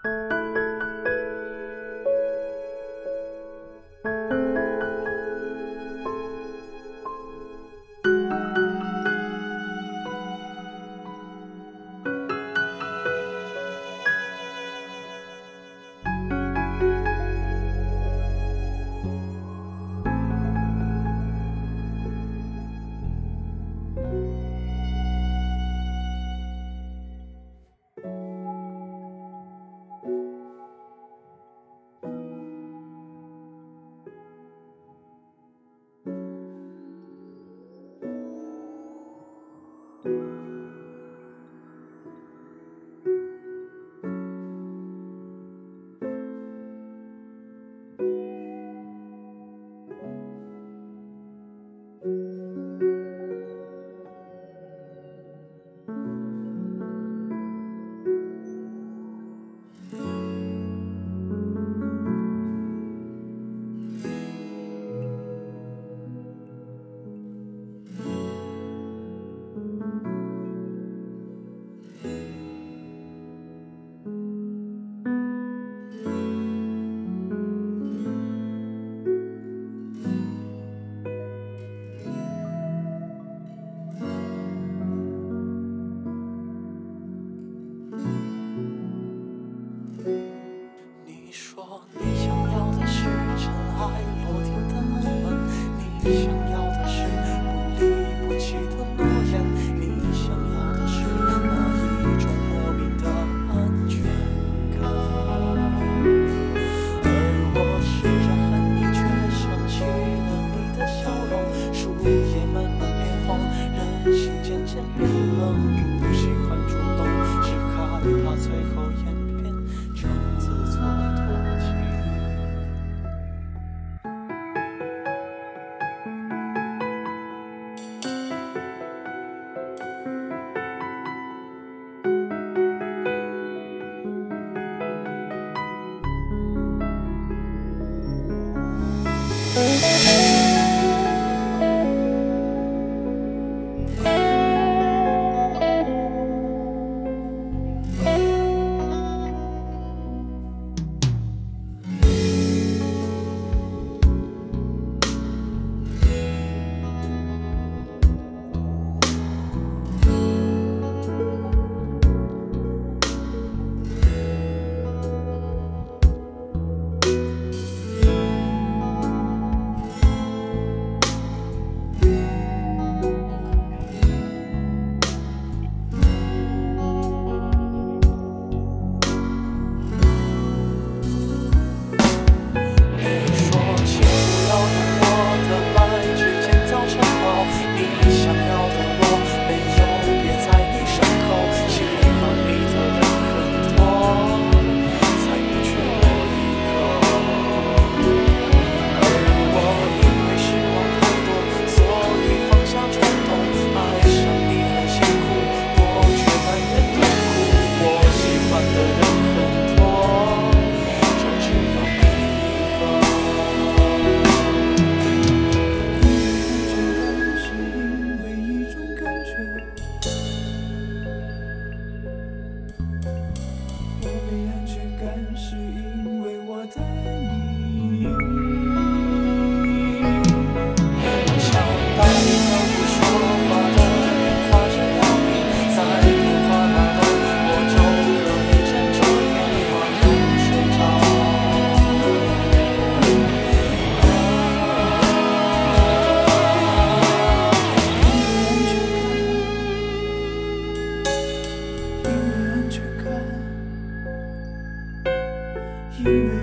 你说你想要的是尘埃落定的吻，你想要的是不离不弃的诺言，你想要的是那一种莫名的安全感。而我试着恨你，却想起了你的笑容。树叶慢慢变黄，人心渐渐变冷。不喜欢主动，是害怕最后演变成自作多情。是因为我的你，想带你到不说话的人跨着要命，在电话那头，我就乐意枕着电话入睡着。因为安全感，因为